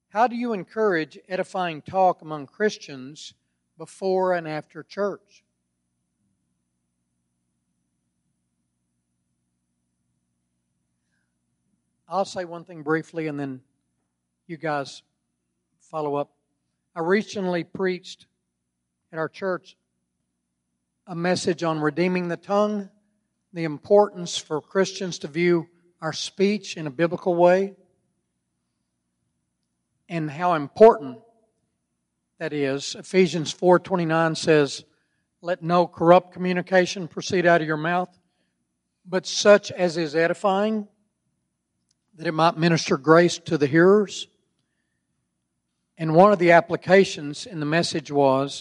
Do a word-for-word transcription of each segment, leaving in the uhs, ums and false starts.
How do you encourage edifying talk among Christians before and after church? I'll say one thing briefly and then you guys follow up. I recently preached at our church a message on redeeming the tongue, the importance for Christians to view our speech in a biblical way, and how important that is. Ephesians four twenty-nine says, "Let no corrupt communication proceed out of your mouth, but such as is edifying, that it might minister grace to the hearers." And one of the applications in the message was,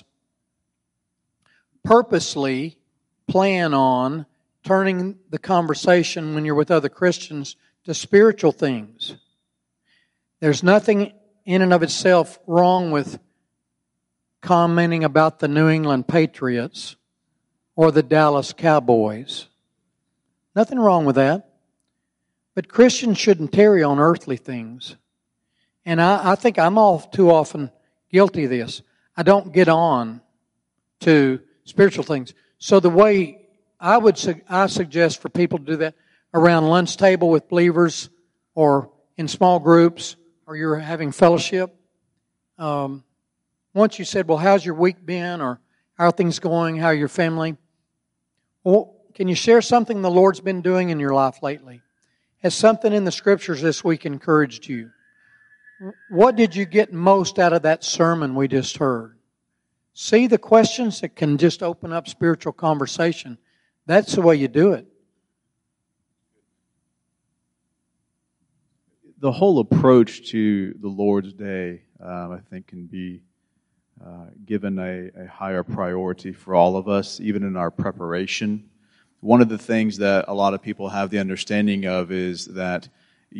purposely plan on turning the conversation when you're with other Christians to spiritual things. There's nothing in and of itself wrong with commenting about the New England Patriots or the Dallas Cowboys. Nothing wrong with that. But Christians shouldn't tarry on earthly things. And I, I think I'm all too often guilty of this. I don't get on to spiritual things. So the way I would su- I suggest for people to do that around lunch table with believers or in small groups or you're having fellowship. Um, once you said, well, how's your week been? Or how are things going? How are your family? Well, can you share something the Lord's been doing in your life lately? Has something in the Scriptures this week encouraged you? What did you get most out of that sermon we just heard? See the questions that can just open up spiritual conversation. That's the way you do it. The whole approach to the Lord's Day, um, I think, can be uh, given a, a higher priority for all of us, even in our preparation. One of the things that a lot of people have the understanding of is that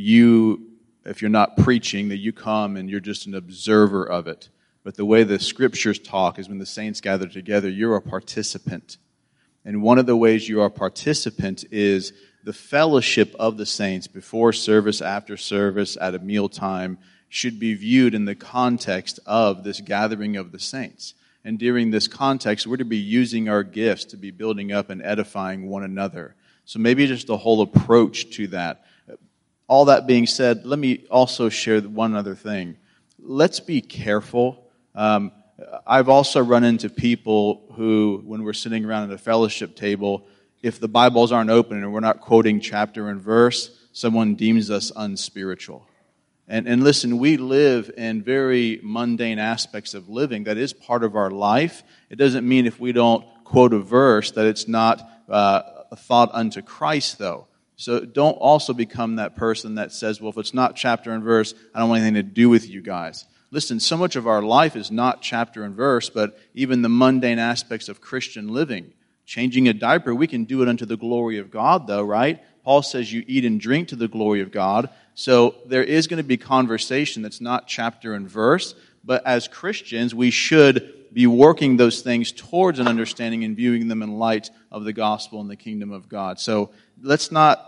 you, if you're not preaching, that you come and you're just an observer of it. But the way the Scriptures talk is when the saints gather together, you're a participant. And one of the ways you are a participant is the fellowship of the saints before service, after service, at a mealtime, should be viewed in the context of this gathering of the saints. And during this context, we're to be using our gifts to be building up and edifying one another. So maybe just the whole approach to that. All that being said, let me also share one other thing. Let's be careful. Um, I've also run into people who, when we're sitting around at a fellowship table, if the Bibles aren't open and we're not quoting chapter and verse, someone deems us unspiritual. And, and listen, we live in very mundane aspects of living. That is part of our life. It doesn't mean if we don't quote a verse that it's not uh, a thought unto Christ, though. So don't also become that person that says, well, if it's not chapter and verse, I don't want anything to do with you guys. Listen, so much of our life is not chapter and verse, but even the mundane aspects of Christian living. Changing a diaper, we can do it unto the glory of God, though, right? Paul says you eat and drink to the glory of God. So there is going to be conversation that's not chapter and verse, but as Christians, we should be working those things towards an understanding and viewing them in light of the gospel and the kingdom of God. So let's not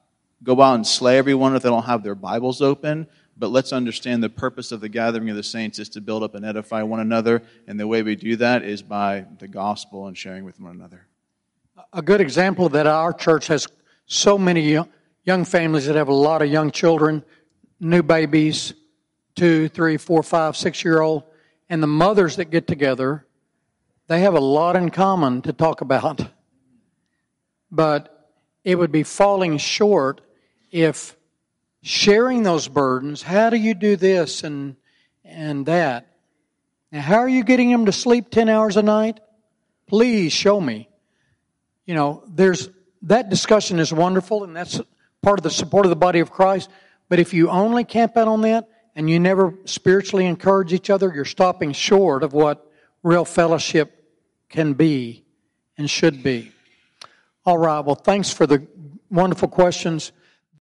go out and slay everyone if they don't have their Bibles open, but let's understand the purpose of the gathering of the saints is to build up and edify one another, and the way we do that is by the gospel and sharing with one another. A good example of that, our church has so many young families that have a lot of young children, new babies, two, three, four, five, six-year-old, and the mothers that get together, they have a lot in common to talk about. But it would be falling short if sharing those burdens, how do you do this and and that? Now, how are you getting them to sleep ten hours a night? Please show me. You know, there's that discussion is wonderful, and that's part of the support of the body of Christ. But if you only camp out on that and you never spiritually encourage each other, you're stopping short of what real fellowship can be and should be. All right, well, thanks for the wonderful questions.